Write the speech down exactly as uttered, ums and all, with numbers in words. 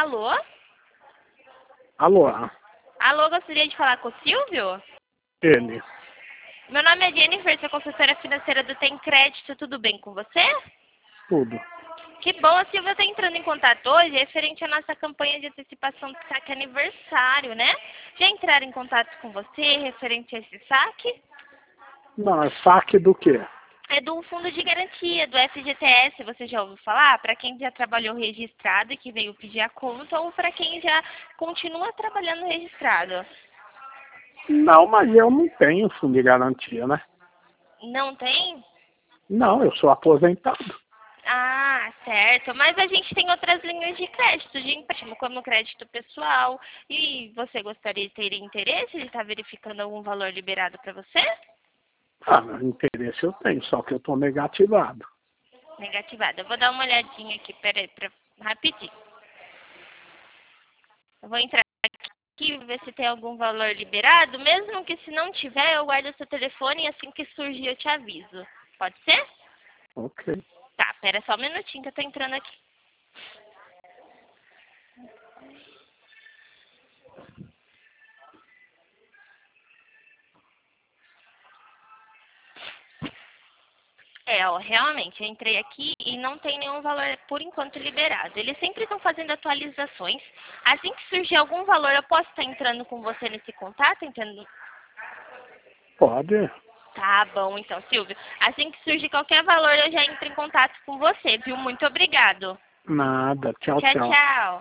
Alô? Alô? Alô, gostaria de falar com o Silvio? Ele. Meu nome é Jennifer, sou consultora financeira do Tem Crédito, tudo bem com você? Tudo. Que bom, a Silvia está entrando em contato hoje referente à nossa campanha de antecipação do saque aniversário, né? Já entraram em contato com você referente a esse saque? Não, é saque do quê? É do Fundo de Garantia, do F G T S, você já ouviu falar? Para quem já trabalhou registrado e que veio pedir a conta, ou para quem já continua trabalhando registrado? Não, mas eu não tenho fundo de garantia, né? Não tem? Não, eu sou aposentado. Ah, certo. Mas a gente tem outras linhas de crédito, de empréstimo, como crédito pessoal. E você gostaria de ter interesse de estar verificando algum valor liberado para você? Ah, interesse eu tenho, só que eu tô negativado. Negativado. Eu vou dar uma olhadinha aqui, peraí, pra... rapidinho. Eu vou entrar aqui, ver se tem algum valor liberado. Mesmo que se não tiver, eu guardo o seu telefone e assim que surgir eu te aviso. Pode ser? Ok. Tá, pera só um minutinho que eu tô entrando aqui. É, ó, realmente, eu entrei aqui e não tem nenhum valor por enquanto liberado. Eles sempre estão fazendo atualizações. Assim que surgir algum valor, eu posso estar entrando com você nesse contato, entendo? Pode. Tá bom, então, Silvio. Assim que surgir qualquer valor, eu já entro em contato com você, viu? Muito obrigado. Nada. Tchau, Tchau, tchau. tchau.